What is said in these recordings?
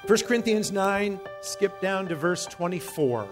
1 Corinthians 9, skip down to verse 24.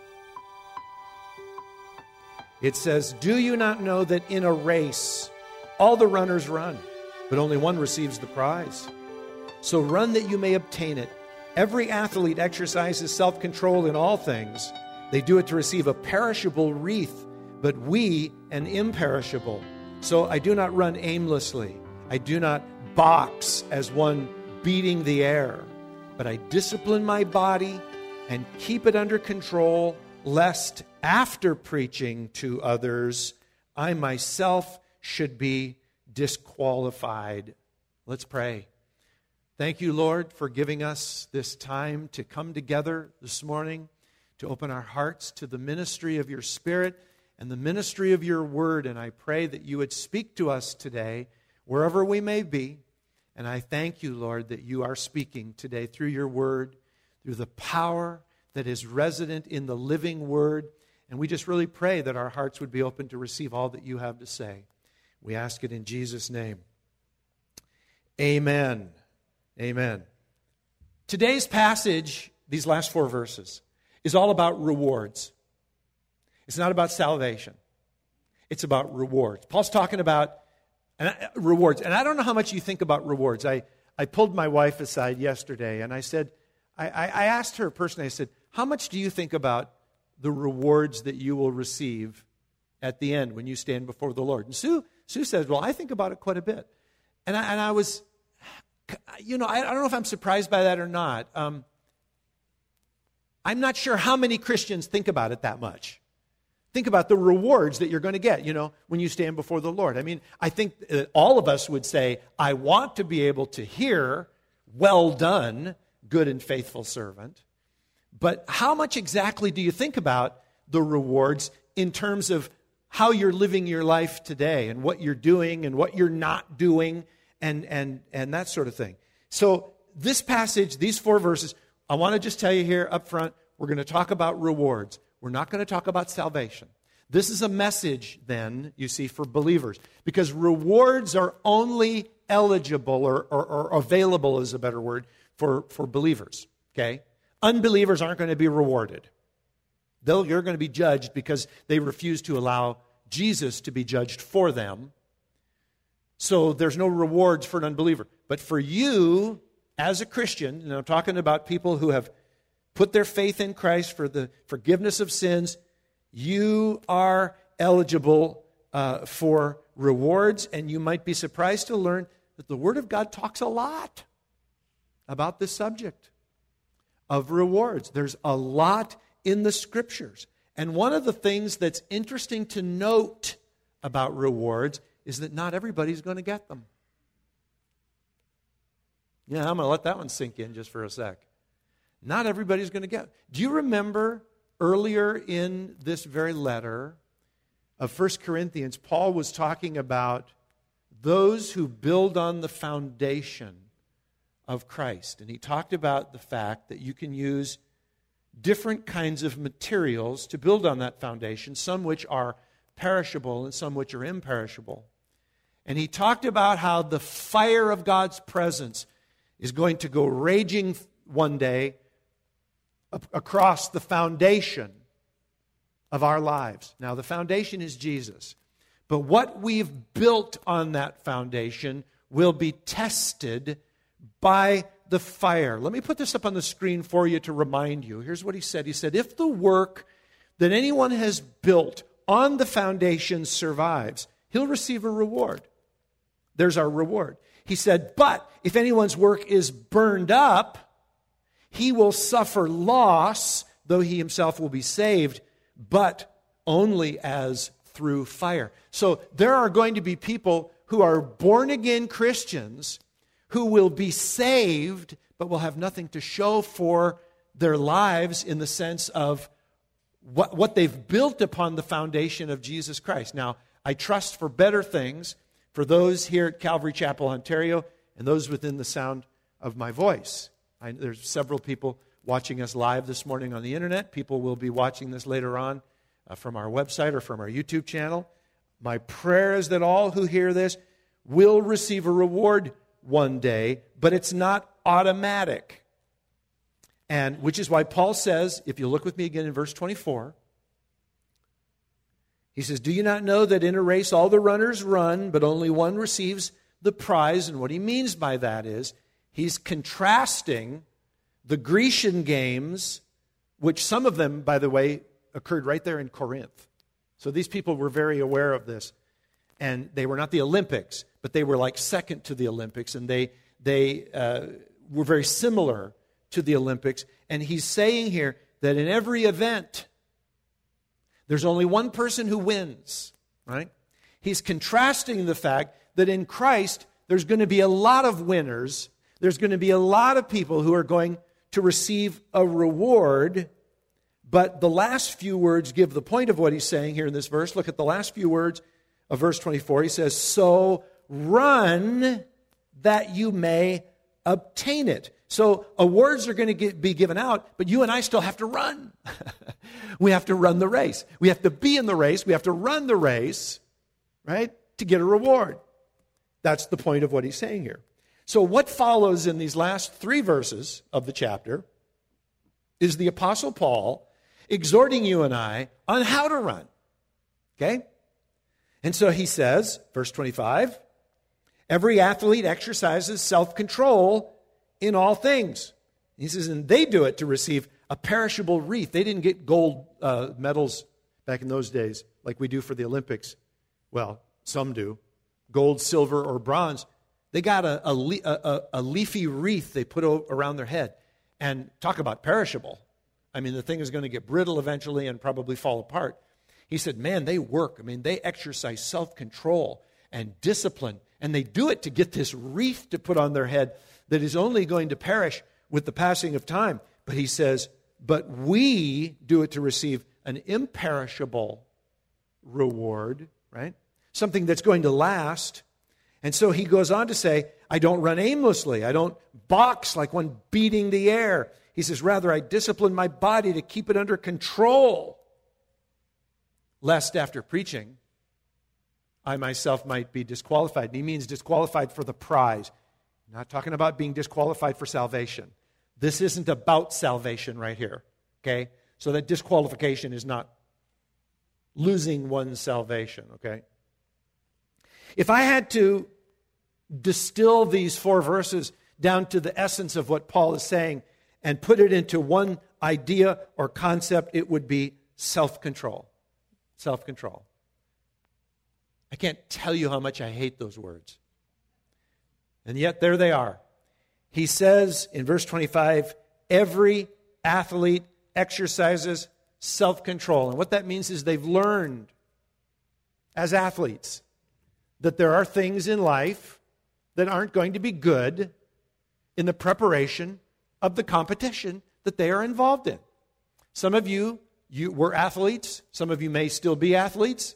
It says, "Do you not know that in a race all the runners run, but only one receives the prize? So run that you may obtain it. Every athlete exercises self-control in all things. They do it to receive a perishable wreath, but we an imperishable. So I do not run aimlessly. I do not box as one beating the air, but I discipline my body and keep it under control, lest after preaching to others, I myself should be disqualified." Let's pray. Thank you, Lord, for giving us this time to come together this morning, to open our hearts to the ministry of your Spirit and the ministry of your word. And I pray that you would speak to us today, wherever we may be. And I thank you, Lord, that you are speaking today through your word, through the power that is resident in the living word. And we just really pray that our hearts would be open to receive all that you have to say. We ask it in Jesus' name. Amen. Amen. Today's passage, these last 4 verses, is all about rewards. It's not about salvation. It's about rewards. Paul's talking about rewards. And I don't know how much you think about rewards. I pulled my wife aside yesterday and I said, I asked her personally, I said, how much do you think about the rewards that you will receive at the end when you stand before the Lord? And Sue says, well, I think about it quite a bit. And I was, I don't know if I'm surprised by that or not. I'm not sure how many Christians think about it that much. Think about the rewards that you're going to get, when you stand before the Lord. I mean, I think all of us would say, I want to be able to hear, well done, good and faithful servant. But how much exactly do you think about the rewards in terms of how you're living your life today and what you're doing and what you're not doing and that sort of thing? So this passage, these 4 verses, I want to just tell you here up front, we're going to talk about rewards. We're not going to talk about salvation. This is a message, then, you see, for believers. Because rewards are only eligible or available, is a better word, for believers. Okay? Unbelievers aren't going to be rewarded. You're going to be judged because they refuse to allow Jesus to be judged for them. So there's no rewards for an unbeliever. But for you, as a Christian, and I'm talking about people who have put their faith in Christ for the forgiveness of sins, you are eligible for rewards, and you might be surprised to learn that the Word of God talks a lot about this subject of rewards. There's a lot in the Scriptures. And one of the things that's interesting to note about rewards is that not everybody's going to get them. Yeah, I'm going to let that one sink in just for a sec. Not everybody's going to get. Do you remember earlier in this very letter of 1 Corinthians, Paul was talking about those who build on the foundation of Christ. And he talked about the fact that you can use different kinds of materials to build on that foundation, some which are perishable and some which are imperishable. And he talked about how the fire of God's presence is going to go raging one day across the foundation of our lives. Now, the foundation is Jesus. But what we've built on that foundation will be tested by the fire. Let me put this up on the screen for you to remind you. Here's what he said. He said, if the work that anyone has built on the foundation survives, he'll receive a reward. There's our reward. He said, but if anyone's work is burned up, he will suffer loss, though he himself will be saved, but only as through fire. So there are going to be people who are born-again Christians who will be saved, but will have nothing to show for their lives in the sense of what they've built upon the foundation of Jesus Christ. Now, I trust for better things for those here at Calvary Chapel, Ontario, and those within the sound of my voice. There's several people watching us live this morning on the internet. People will be watching this later on from our website or from our YouTube channel. My prayer is that all who hear this will receive a reward one day, but it's not automatic. And which is why Paul says, if you look with me again in verse 24, he says, do you not know that in a race all the runners run, but only one receives the prize? And what he means by that is he's contrasting the Grecian games, which some of them, by the way, occurred right there in Corinth. So these people were very aware of this. And they were not the Olympics, but they were like second to the Olympics. And they were very similar to the Olympics. And he's saying here that in every event, there's only one person who wins, right? He's contrasting the fact that in Christ, there's going to be a lot of winners. There's going to be a lot of people who are going to receive a reward. But the last few words give the point of what he's saying here in this verse. Look at the last few words of verse 24. He says, so run that you may obtain it. So awards are going to be given out, but you and I still have to run. We have to run the race. We have to be in the race. We have to run the race, right, to get a reward. That's the point of what he's saying here. So what follows in these last 3 verses of the chapter is the Apostle Paul exhorting you and I on how to run. Okay? And so he says, verse 25, every athlete exercises self-control in all things. He says, and they do it to receive a perishable wreath. They didn't get gold medals back in those days like we do for the Olympics. Well, some do. Gold, silver, or bronze. They got a leafy wreath they put around their head. And talk about perishable. I mean, the thing is going to get brittle eventually and probably fall apart. He said, man, they work. I mean, they exercise self-control and discipline. And they do it to get this wreath to put on their head that is only going to perish with the passing of time. But he says, but we do it to receive an imperishable reward, right? Something that's going to last. And so he goes on to say, I don't run aimlessly. I don't box like one beating the air. He says, rather, I discipline my body to keep it under control, lest after preaching, I myself might be disqualified. And he means disqualified for the prize. I'm not talking about being disqualified for salvation. This isn't about salvation right here, okay? So that disqualification is not losing one's salvation, okay? If I had to distill these 4 verses down to the essence of what Paul is saying and put it into one idea or concept, it would be self-control. Self-control. I can't tell you how much I hate those words. And yet there they are. He says in verse 25, every athlete exercises self-control. And what that means is they've learned as athletes that there are things in life that aren't going to be good in the preparation of the competition that they are involved in. Some of you were athletes. Some of you may still be athletes.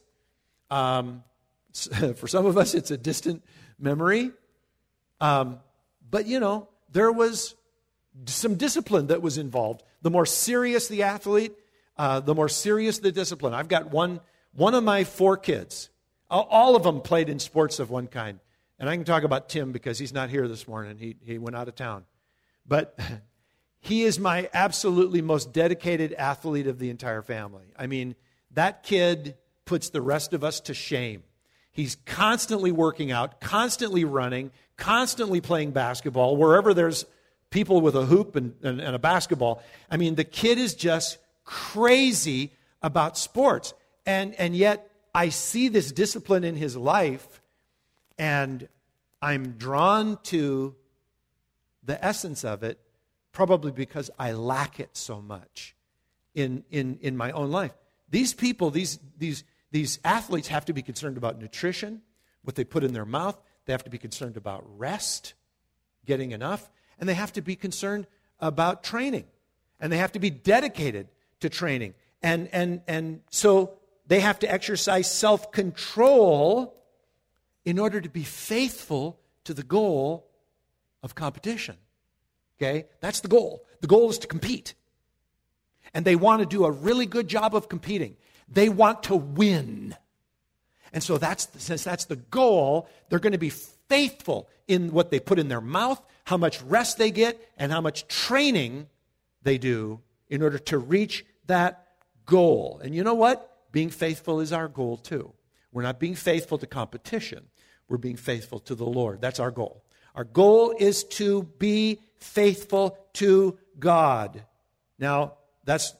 For some of us, it's a distant memory. But, there was some discipline that was involved. The more serious the athlete, the more serious the discipline. I've got one of my 4 kids. All of them played in sports of one kind. And I can talk about Tim because he's not here this morning. He went out of town. But he is my absolutely most dedicated athlete of the entire family. I mean, that kid puts the rest of us to shame. He's constantly working out, constantly running, constantly playing basketball, wherever there's people with a hoop and a basketball. I mean, the kid is just crazy about sports. And yet, I see this discipline in his life, and I'm drawn to the essence of it, probably because I lack it so much in my own life. These people, these athletes have to be concerned about nutrition, what they put in their mouth. They have to be concerned about rest, getting enough, and they have to be concerned about training, and they have to be dedicated to training. And so they have to exercise self-control in order to be faithful to the goal of competition. Okay? That's the goal. The goal is to compete. And they want to do a really good job of competing. They want to win. And so since that's the goal, they're going to be faithful in what they put in their mouth, how much rest they get, and how much training they do in order to reach that goal. And you know what? Being faithful is our goal too. We're not being faithful to competition. We're being faithful to the Lord. That's our goal. Our goal is to be faithful to God. Now, that's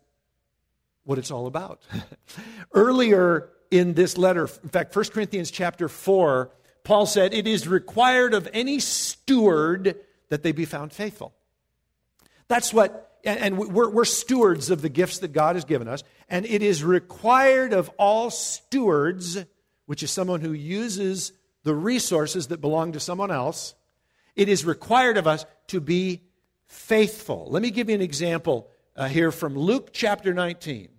what it's all about. Earlier in this letter, in fact, 1 Corinthians chapter 4, Paul said, it is required of any steward that they be found faithful. That's what, and we're stewards of the gifts that God has given us, and it is required of all stewards, which is someone who uses the resources that belong to someone else, it is required of us to be faithful. Let me give you an example here from Luke chapter 19.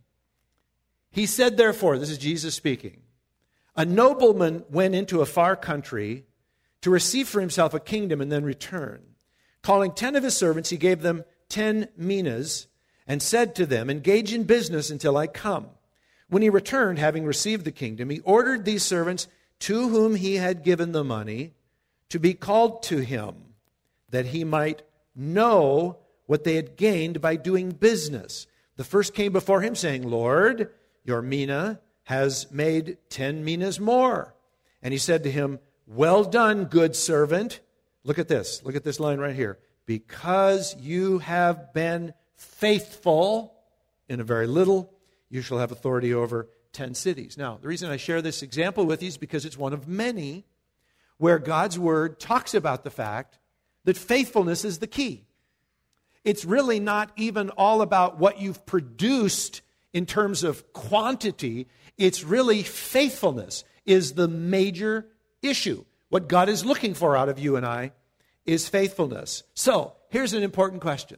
He said, therefore, this is Jesus speaking, a nobleman went into a far country to receive for himself a kingdom and then return. Calling 10 of his servants, he gave them 10 minas and said to them, engage in business until I come. When he returned, having received the kingdom, he ordered these servants to whom he had given the money to be called to him, that he might know what they had gained by doing business. The first came before him, saying, Lord, your mina has made 10 minas more. And he said to him, well done, good servant. Look at this line right here. Because you have been faithful in a very little, you shall have authority over 10 cities. Now, the reason I share this example with you is because it's one of many where God's Word talks about the fact that faithfulness is the key. It's really not even all about what you've produced in terms of quantity. It's really faithfulness is the major issue. What God is looking for out of you and I is faithfulness. So, here's an important question.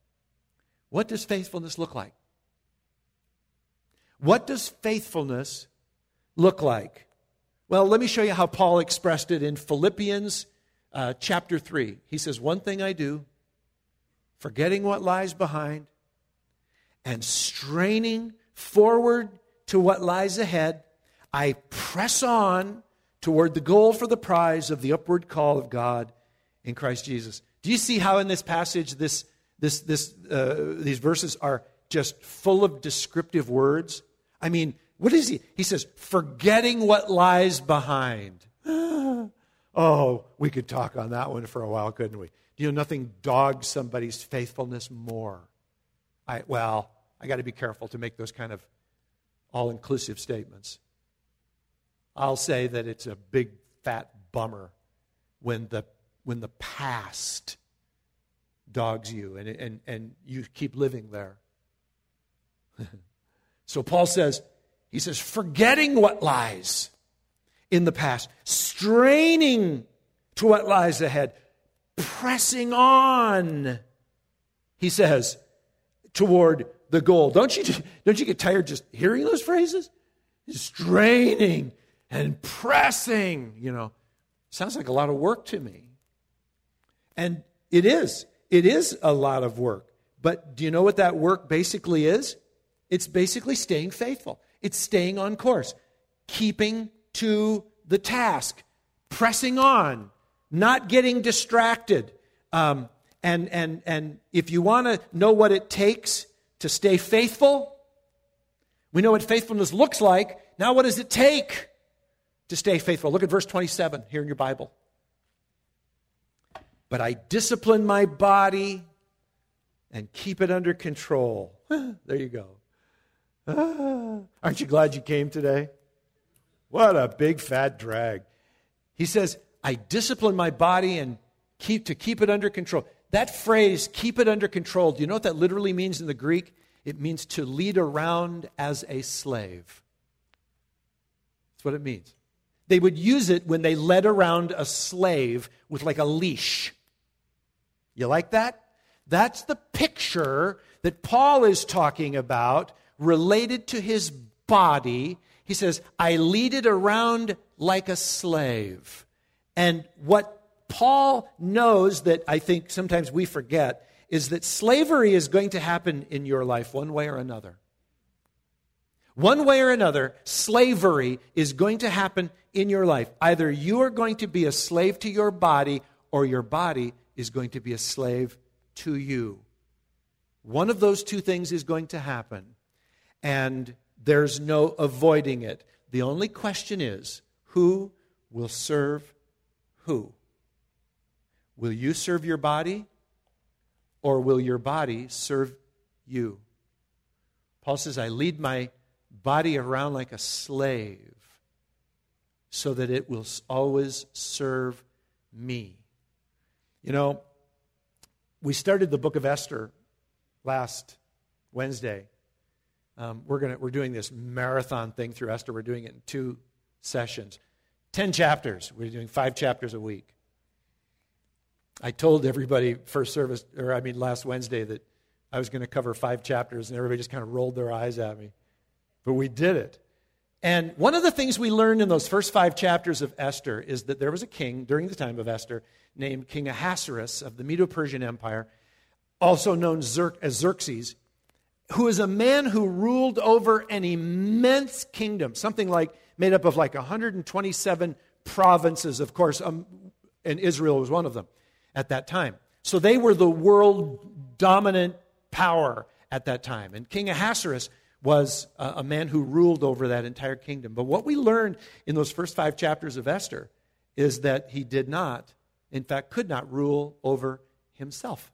What does faithfulness look like? What does faithfulness look like? Well, let me show you how Paul expressed it in Philippians chapter 3. He says, one thing I do, forgetting what lies behind and straining forward to what lies ahead, I press on toward the goal for the prize of the upward call of God in Christ Jesus. Do you see how in this passage these verses are just full of descriptive words? I mean, what is he? He says, forgetting what lies behind. Oh, we could talk on that one for a while, couldn't we? You know, nothing dogs somebody's faithfulness more. I got to be careful to make those kind of all-inclusive statements. I'll say that it's a big, fat bummer when the past dogs you and you keep living there. So Paul says, he says, forgetting what lies in the past, straining to what lies ahead, pressing on, he says, toward the goal. Don't you get tired just hearing those phrases? Straining and pressing, sounds like a lot of work to me. And it is a lot of work. But do you know what that work basically is? It's basically staying faithful. It's staying on course, keeping to the task, pressing on, not getting distracted. And if you want to know what it takes to stay faithful, we know what faithfulness looks like. Now what does it take to stay faithful? Look at verse 27 here in your Bible. But I discipline my body and keep it under control. There you go. Aren't you glad you came today? What a big fat drag. He says, I discipline my body and keep it under control. That phrase, keep it under control, do you know what that literally means in the Greek? It means to lead around as a slave. That's what it means. They would use it when they led around a slave with like a leash. You like that? That's the picture that Paul is talking about related to his body. He says, I lead it around like a slave. And what Paul knows that I think sometimes we forget is that slavery is going to happen in your life one way or another. One way or another, slavery is going to happen in your life. Either you are going to be a slave to your body or your body is going to be a slave to you. One of those two things is going to happen, and there's no avoiding it. The only question is, who will serve who? Will you serve your body, or will your body serve you? Paul says, I lead my body around like a slave so that it will always serve me. You know, we started the book of Esther last Wednesday. We're doing this marathon thing through Esther. We're doing it in 2 sessions. 10 chapters. We're doing 5 chapters a week. I told everybody last Wednesday that I was going to cover 5 chapters, and everybody just kind of rolled their eyes at me. But we did it. And one of the things we learned in those first 5 chapters of Esther is that there was a king during the time of Esther named King Ahasuerus of the Medo-Persian Empire, also known as Xerxes, who is a man who ruled over an immense kingdom, something like made up of like 127 provinces, of course, and Israel was one of them at that time. So they were the world dominant power at that time. And King Ahasuerus was a man who ruled over that entire kingdom. But what we learned in those first 5 chapters of Esther is that he did not, in fact, could not rule over himself.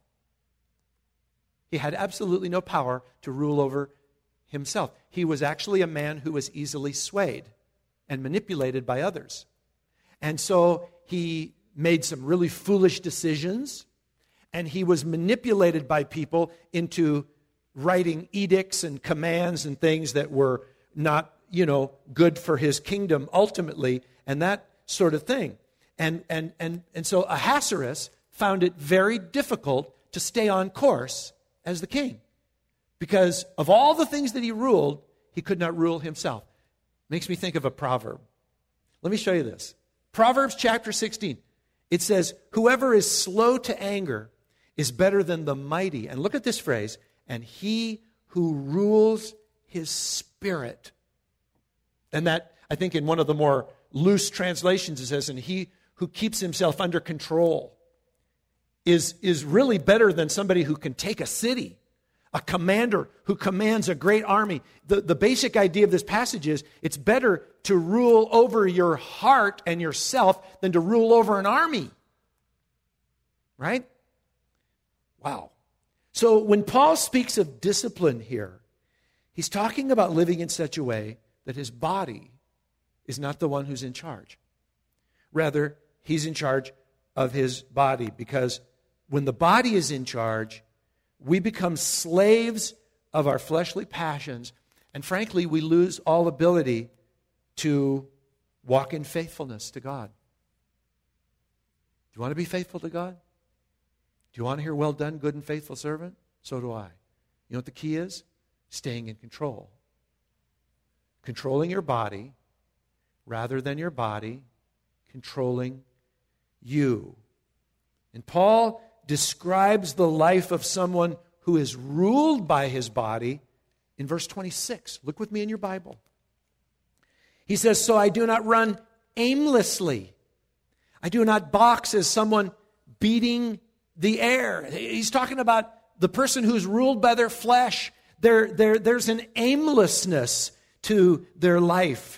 He had absolutely no power to rule over himself. He was actually a man who was easily swayed and manipulated by others. And so he made some really foolish decisions, and he was manipulated by people into writing edicts and commands and things that were not, good for his kingdom ultimately, and that sort of thing. And so Ahasuerus found it very difficult to stay on course as the king, because of all the things that he ruled, he could not rule himself. Makes me think of a proverb. Let me show you this. Proverbs chapter 16. It says, whoever is slow to anger is better than the mighty. And look at this phrase, and he who rules his spirit. And that, I think in one of the more loose translations, it says, and he who keeps himself under control is really better than somebody who can take a city, a commander who commands a great army. The basic idea of this passage is it's better to rule over your heart and yourself than to rule over an army. Right? Wow. So when Paul speaks of discipline here, he's talking about living in such a way that his body is not the one who's in charge. Rather, he's in charge of his body, because when the body is in charge, we become slaves of our fleshly passions, and frankly, we lose all ability to walk in faithfulness to God. Do you want to be faithful to God? Do you want to hear, well done, good and faithful servant? So do I. You know what the key is? Staying in control. Controlling your body rather than your body controlling you. And Paul describes the life of someone who is ruled by his body in verse 26. Look with me in your Bible. He says, so I do not run aimlessly. I do not box as someone beating the air. He's talking about the person who's ruled by their flesh. There's an aimlessness to their life.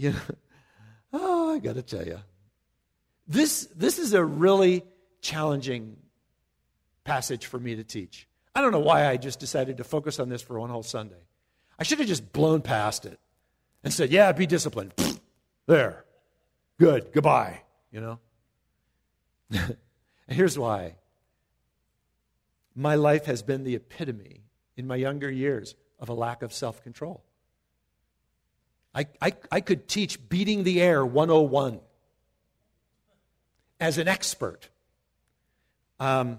I got to tell you, this is a really challenging passage for me to teach. I don't know why I just decided to focus on this for one whole Sunday. I should have just blown past it and said, yeah, be disciplined. There. Good. Goodbye. And here's why. My life has been the epitome in my younger years of a lack of self-control. I could teach beating the air 101 as an expert. And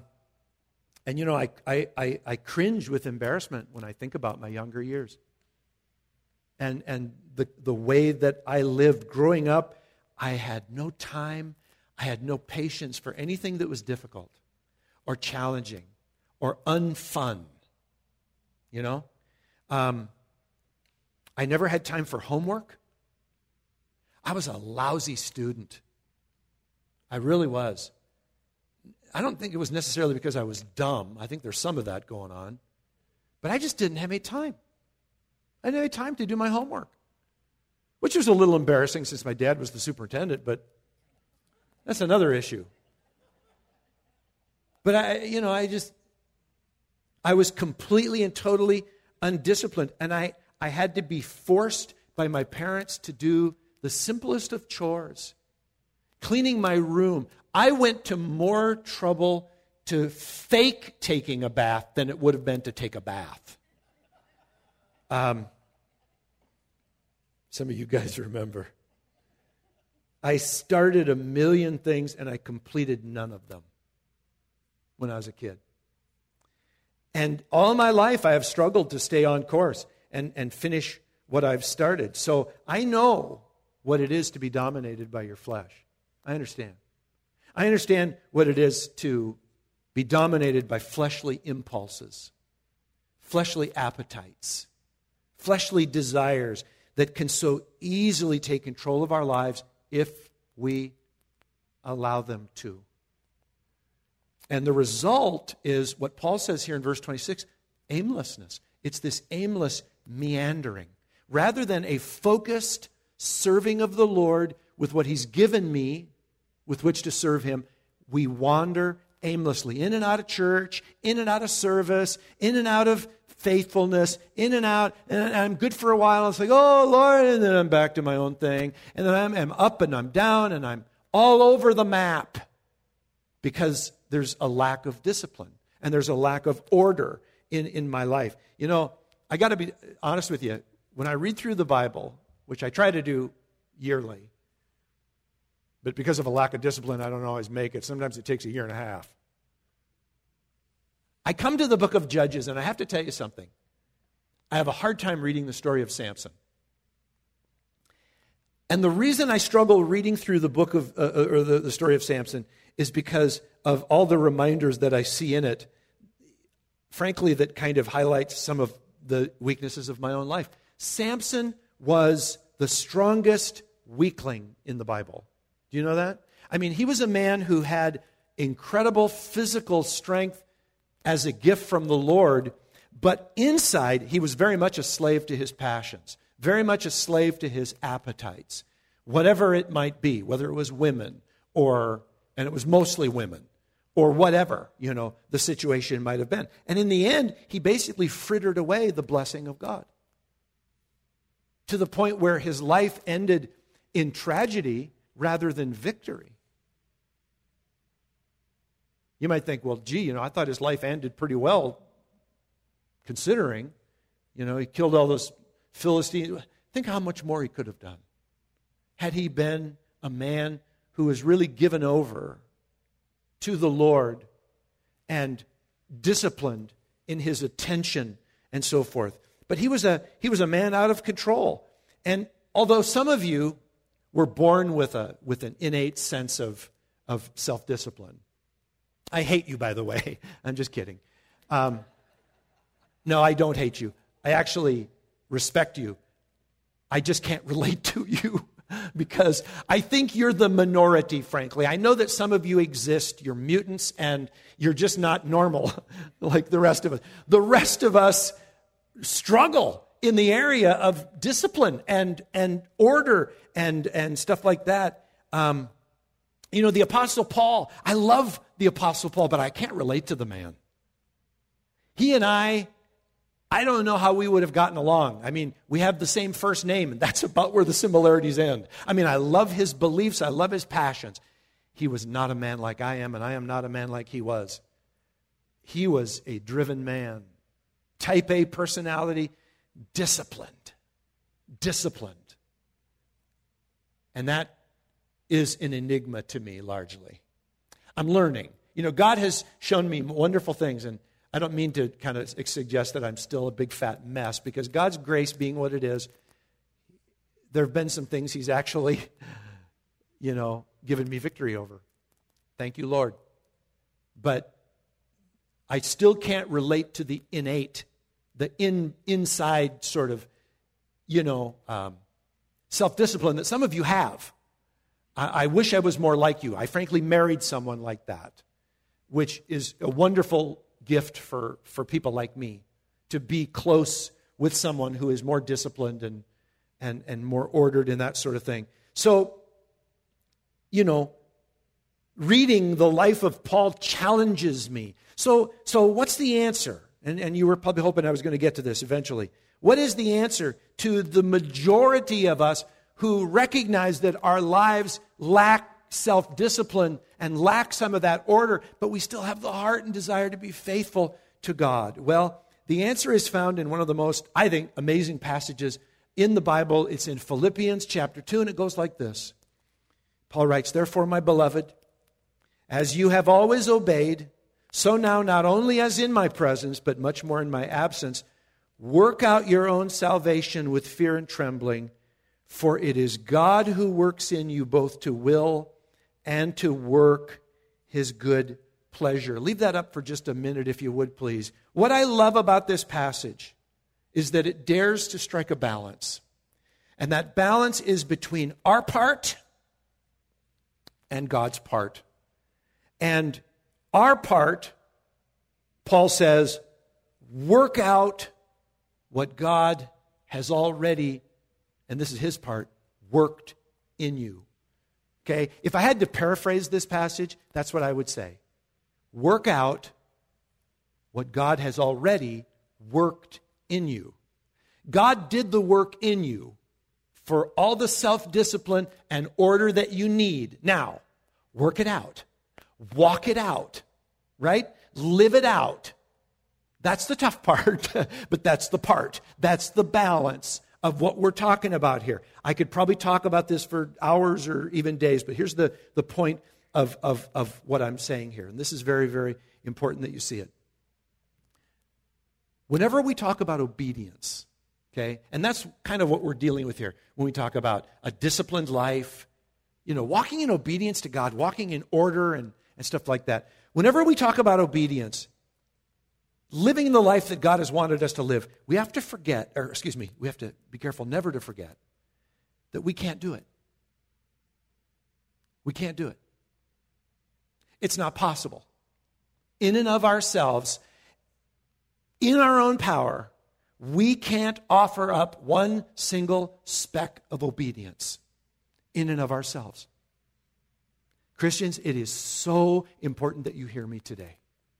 I cringe with embarrassment when I think about my younger years. And the way that I lived growing up, I had no time, I had no patience for anything that was difficult or challenging or unfun. I never had time for homework. I was a lousy student. I really was. I don't think it was necessarily because I was dumb. I think there's some of that going on. But I just didn't have any time. I didn't have time to do my homework, which was a little embarrassing since my dad was the superintendent, but that's another issue. But I was completely and totally undisciplined, and I had to be forced by my parents to do the simplest of chores, cleaning my room. I went to more trouble to fake taking a bath than it would have been to take a bath. Some of you guys remember. I started a million things and I completed none of them when I was a kid. And all my life I have struggled to stay on course and finish what I've started. So I know what it is to be dominated by your flesh. I understand. I understand what it is to be dominated by fleshly impulses, fleshly appetites, fleshly desires that can so easily take control of our lives if we allow them to. And the result is what Paul says here in verse 26, aimlessness. It's this aimless meandering. Rather than a focused serving of the Lord with what He's given me, with which to serve Him, we wander aimlessly, in and out of church, in and out of service, in and out of faithfulness, in and out, and I'm good for a while, and it's like, oh, Lord, and then I'm back to my own thing, and then I'm up and I'm down, and I'm all over the map, because there's a lack of discipline, and there's a lack of order in my life. You know, I got to be honest with you, when I read through the Bible, which I try to do yearly, but because of a lack of discipline, I don't always make it. Sometimes it takes a year and a half. I come to the book of Judges, and I have to tell you something. I have a hard time reading the story of Samson. And the reason I struggle reading through the book of, or the story of Samson is because of all the reminders that I see in it, frankly, that kind of highlights some of the weaknesses of my own life. Samson was the strongest weakling in the Bible. Do you know that? I mean, he was a man who had incredible physical strength as a gift from the Lord, but inside he was very much a slave to his passions, very much a slave to his appetites, whatever it might be, whether it was women and it was mostly women, or whatever, the situation might have been. And in the end, he basically frittered away the blessing of God to the point where his life ended in tragedy rather than victory. You might think, well, I thought his life ended pretty well, considering, he killed all those Philistines. Think how much more he could have done had he been a man who was really given over to the Lord and disciplined in his attention and so forth. But he was a man out of control. And although some of you were born with an innate sense of self-discipline, I hate you, by the way. I'm just kidding. No, I don't hate you. I actually respect you. I just can't relate to you because I think you're the minority, frankly. I know that some of you exist. You're mutants and you're just not normal like the rest of us. The rest of us struggle in the area of discipline and order and stuff like that. The Apostle Paul, I love the Apostle Paul, but I can't relate to the man. He and I don't know how we would have gotten along. I mean, we have the same first name, and that's about where the similarities end. I mean, I love his beliefs. I love his passions. He was not a man like I am, and I am not a man like he was. He was a driven man, type A personality, disciplined. And that is an enigma to me largely. I'm learning. God has shown me wonderful things, and I don't mean to kind of suggest that I'm still a big fat mess, because God's grace being what it is, there have been some things He's actually, given me victory over. Thank you, Lord. But I still can't relate to the innate, the inside sort of, self-discipline that some of you have. I wish I was more like you. I frankly married someone like that, which is a wonderful gift for people like me to be close with someone who is more disciplined and more ordered and that sort of thing. So, reading the life of Paul challenges me. So what's the answer? And you were probably hoping I was going to get to this eventually. What is the answer to the majority of us who recognize that our lives lack self-discipline and lack some of that order, but we still have the heart and desire to be faithful to God? Well, the answer is found in one of the most, I think, amazing passages in the Bible. It's in Philippians chapter 2, and it goes like this. Paul writes, "Therefore, my beloved, as you have always obeyed, so now not only as in my presence, but much more in my absence, work out your own salvation with fear and trembling, for it is God who works in you both to will and to work his good pleasure." Leave that up for just a minute, if you would, please. What I love about this passage is that it dares to strike a balance. And that balance is between our part and God's part. And our part, Paul says, work out what God has already, and this is his part, worked in you. Okay? If I had to paraphrase this passage, that's what I would say. Work out what God has already worked in you. God did the work in you for all the self-discipline and order that you need. Now, work it out. Walk it out. Right? Live it out. That's the tough part, but that's the part. That's the balance of what we're talking about here. I could probably talk about this for hours or even days, but here's the point of what I'm saying here. And this is very, very important that you see it. Whenever we talk about obedience, okay, and that's kind of what we're dealing with here when we talk about a disciplined life, walking in obedience to God, walking in order and stuff like that. Whenever we talk about obedience, living the life that God has wanted us to live, we have to we have to be careful never to forget that we can't do it. We can't do it. It's not possible. In and of ourselves, in our own power, we can't offer up one single speck of obedience in and of ourselves. Christians, it is so important that you hear me today.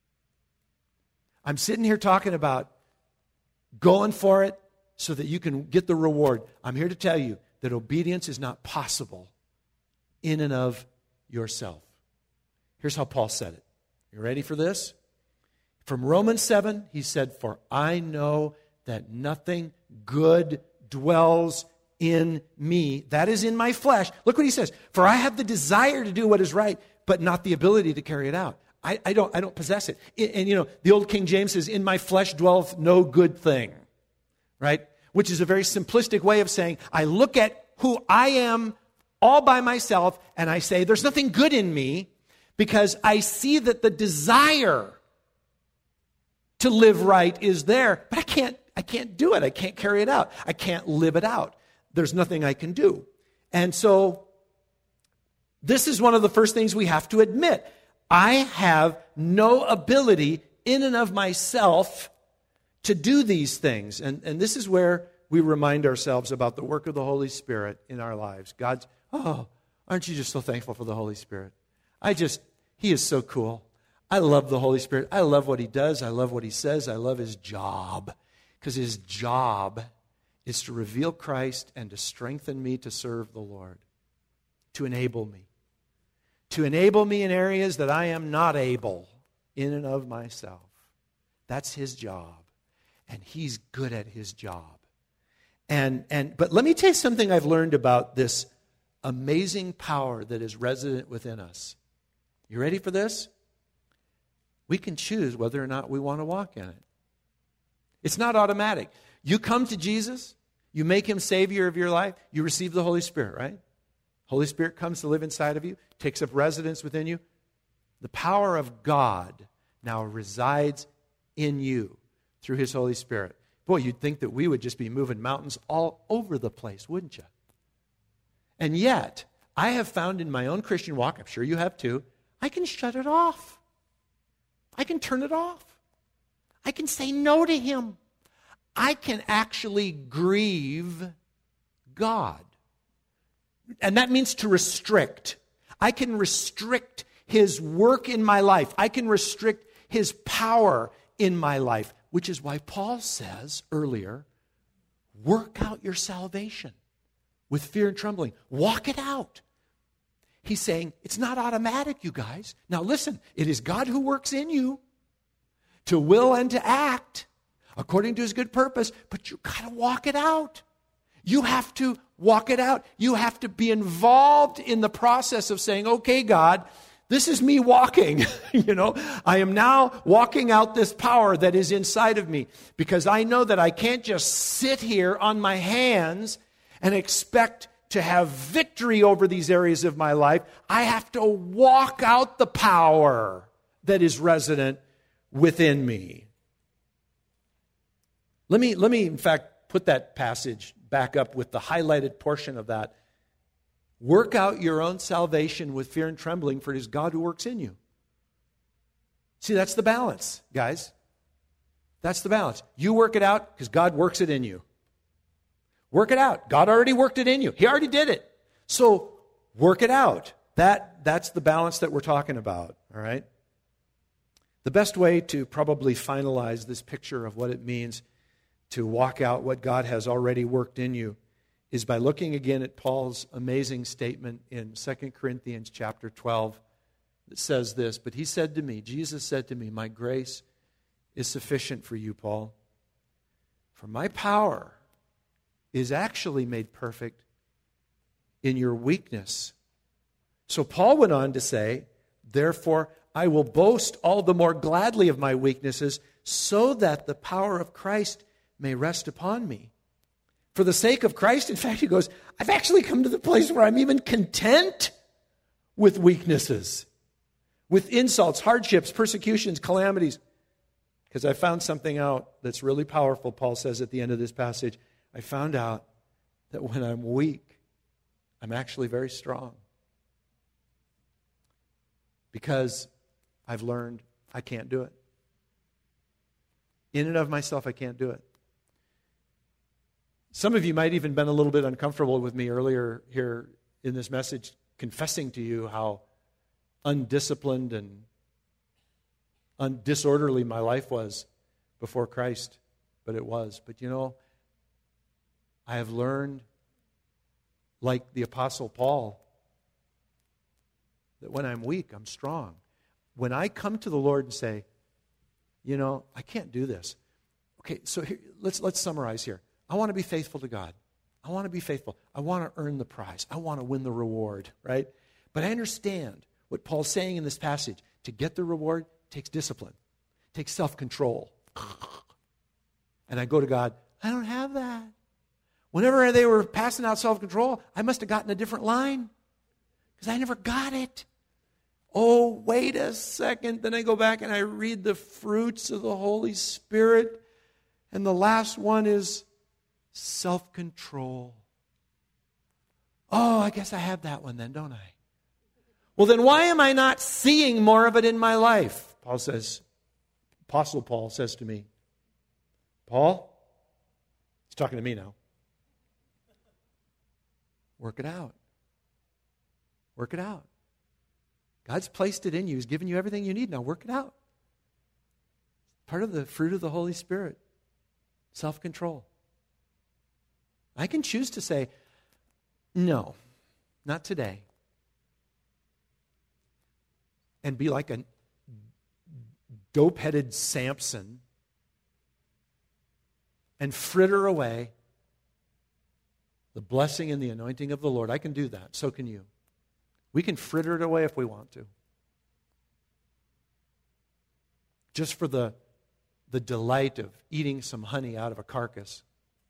I'm sitting here talking about going for it so that you can get the reward. I'm here to tell you that obedience is not possible in and of yourself. Here's how Paul said it. You ready for this? From Romans 7, he said, "For I know that nothing good dwells in me, that is in my flesh." Look what he says. "For I have the desire to do what is right, but not the ability to carry it out." I don't possess it. And the old King James says, "In my flesh dwelleth no good thing," right? Which is a very simplistic way of saying, I look at who I am all by myself and I say, there's nothing good in me because I see that the desire to live right is there, but I can't do it. I can't carry it out. I can't live it out. There's nothing I can do. And so this is one of the first things we have to admit. I have no ability in and of myself to do these things. And this is where we remind ourselves about the work of the Holy Spirit in our lives. Aren't you just so thankful for the Holy Spirit? He is so cool. I love the Holy Spirit. I love what he does. I love what he says. I love his job. Because his job is to reveal Christ and to strengthen me to serve the Lord. To enable me. To enable me in areas that I am not able in and of myself. That's his job. And he's good at his job. But let me tell you something I've learned about this amazing power that is resident within us. You ready for this? We can choose whether or not we want to walk in it. It's not automatic. You come to Jesus, you make him Savior of your life, you receive the Holy Spirit, right? Holy Spirit comes to live inside of you, takes up residence within you. The power of God now resides in you through his Holy Spirit. Boy, you'd think that we would just be moving mountains all over the place, wouldn't you? And yet, I have found in my own Christian walk, I'm sure you have too, I can shut it off. I can turn it off. I can say no to him. I can actually grieve God. And that means to restrict. I can restrict His work in my life. I can restrict His power in my life, which is why Paul says earlier, work out your salvation with fear and trembling. Walk it out. He's saying it's not automatic, you guys. Now listen, it is God who works in you to will and to act according to His good purpose, but you got to walk it out. You have to walk it out. You have to be involved in the process of saying, okay, God, this is me walking. I am now walking out this power that is inside of me, because I know that I can't just sit here on my hands and expect to have victory over these areas of my life. I have to walk out the power that is resident within me. Let me in fact put that passage back up with the highlighted portion of that. Work out your own salvation with fear and trembling, for it is God who works in you. See, that's the balance, guys. That's the balance. You work it out because God works it in you. Work it out. God already worked it in you. He already did it. So work it out. That's the balance that we're talking about, all right? The best way to probably finalize this picture of what it means to walk out what God has already worked in you is by looking again at Paul's amazing statement in 2 Corinthians chapter 12 that says this, but he said to me, Jesus said to me, my grace is sufficient for you, Paul, for my power is actually made perfect in your weakness. So Paul went on to say, therefore, I will boast all the more gladly of my weaknesses, so that the power of Christ may rest upon me. For the sake of Christ, in fact, he goes, I've actually come to the place where I'm even content with weaknesses, with insults, hardships, persecutions, calamities. Because I found something out that's really powerful, Paul says at the end of this passage. I found out that when I'm weak, I'm actually very strong. Because I've learned I can't do it. In and of myself, I can't do it. Some of you might even been a little bit uncomfortable with me earlier here in this message, confessing to you how undisciplined and disorderly my life was before Christ. But it was. But I have learned, like the Apostle Paul, that when I'm weak, I'm strong. When I come to the Lord and say, I can't do this. Okay, so here, let's summarize here. I want to be faithful to God. I want to be faithful. I want to earn the prize. I want to win the reward, right? But I understand what Paul's saying in this passage. To get the reward takes discipline, takes self-control. And I go to God, I don't have that. Whenever they were passing out self-control, I must have gotten a different line because I never got it. Oh, wait a second. Then I go back and I read the fruits of the Holy Spirit. And the last one is self-control. Oh, I guess I have that one then, don't I? Well, then why am I not seeing more of it in my life? Apostle Paul says to me, Paul, he's talking to me now. Work it out. Work it out. God's placed it in you. He's given you everything you need. Now work it out. Part of the fruit of the Holy Spirit. Self-control. I can choose to say, no, not today. And be like a dope-headed Samson and fritter away the blessing and the anointing of the Lord. I can do that. So can you. We can fritter it away if we want to. Just for the delight of eating some honey out of a carcass.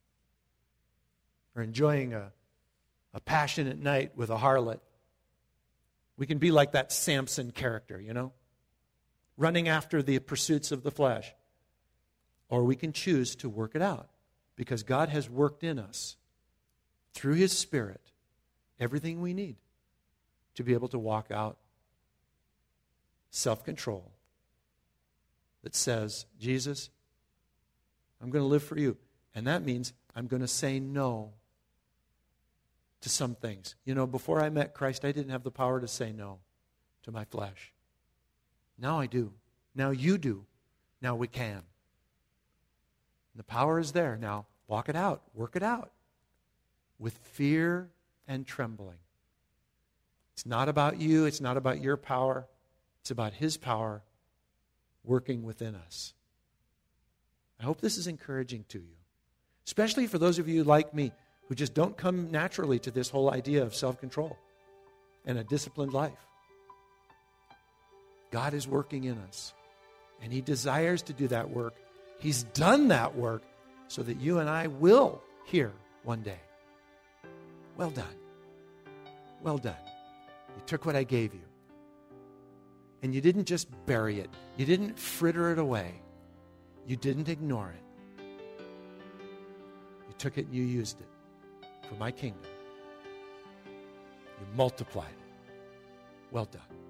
Or enjoying a passionate night with a harlot. We can be like that Samson character, running after the pursuits of the flesh. Or we can choose to work it out because God has worked in us through His Spirit everything we need to be able to walk out self-control that says, Jesus, I'm going to live for you. And that means I'm going to say no to some things. You know, before I met Christ, I didn't have the power to say no to my flesh. Now I do. Now you do. Now we can. And the power is there. Now walk it out. Work it out with fear and trembling. It's not about you. It's not about your power. It's about His power working within us. I hope this is encouraging to you, especially for those of you like me who just don't come naturally to this whole idea of self-control and a disciplined life. God is working in us, and He desires to do that work. He's done that work so that you and I will hear one day, well done. Well done. You took what I gave you. And you didn't just bury it. You didn't fritter it away. You didn't ignore it. You took it and you used it for my kingdom. You multiplied it. Well done.